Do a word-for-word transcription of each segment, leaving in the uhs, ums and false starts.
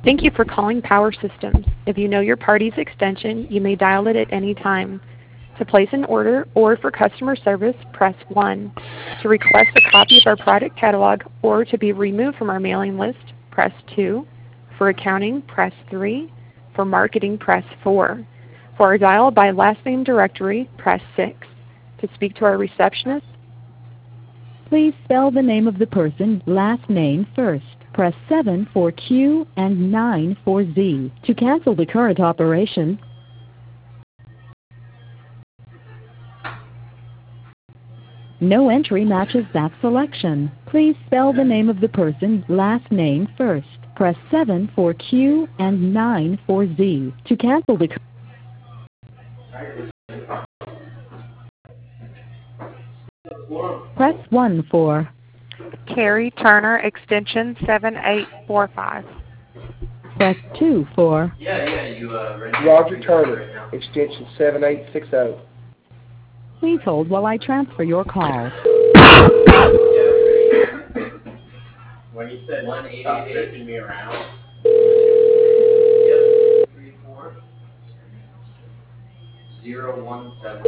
Thank you for calling Power Systems. If you know your party's extension, you may dial it at any time. To place an order or for customer service, press one. To request a copy of our product catalog or to be removed from our mailing list, press two. For accounting, press three. For marketing, press four. For our dial by last name directory, press six. To speak to our receptionist, please spell the name of the person's last name first. Press seven for Q and nine for Z. To cancel the current operation, no entry matches that selection. Please spell the name of the person's last name first. Press seven for Q and nine for Z. To cancel the press one for Carrie Turner, extension seven eight four five. Press two for Yeah, yeah, you, uh, Roger Turner, extension seven eight six zero. Please hold while I transfer your call. When you said one eight eight eight, me around. Yep. Three four zero one seven.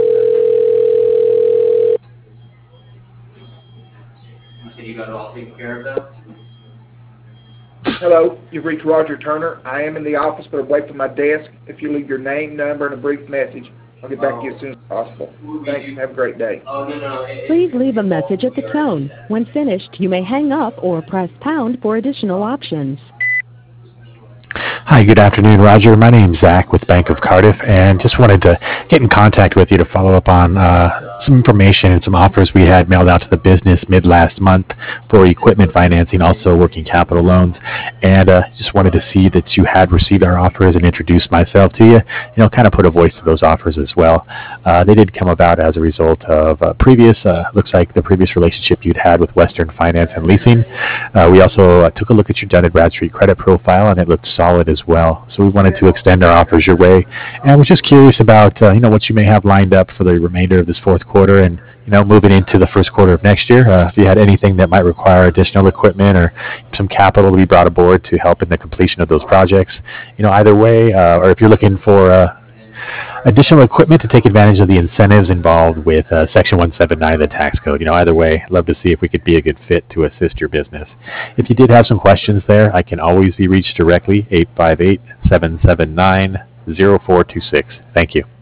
You said you got it all taken care of though? Hello, you've reached Roger Turner. I am in the office, but away from my desk. If you leave your name, number, and a brief message, I'll get back to you as soon as possible. Thanks, and have a great day. Oh, no, no. Please leave a message at the tone. When finished, you may hang up or press pound for additional options. Hi, good afternoon, Roger. My name's Zach with Bank of Cardiff, and just wanted to get in contact with you to follow up on uh, some information and some offers we had mailed out to the business mid last month for equipment financing, also working capital loans. And uh, just wanted to see that you had received our offers and introduce myself to you. You know, kind of put a voice to those offers as well. Uh, they did come about as a result of uh, previous, uh, looks like the previous relationship you'd had with Western Finance and Leasing. Uh, we also uh, took a look at your Dun and Bradstreet credit profile, and it looked solid as well. So we wanted to extend our offers your way, and was just curious about uh, you know what you may have lined up for the remainder of this fourth quarter, and you know moving into the first quarter of next year. Uh, if you had anything that might require additional equipment or some capital to be brought aboard to help in the completion of those projects, you know either way, uh, or if you're looking for uh, additional equipment to take advantage of the incentives involved with uh, Section one seventy-nine of the tax code. You know, either way, I'd love to see if we could be a good fit to assist your business. If you did have some questions there, I can always be reached directly, eight five eight, seven seven nine, zero four two six. Thank you.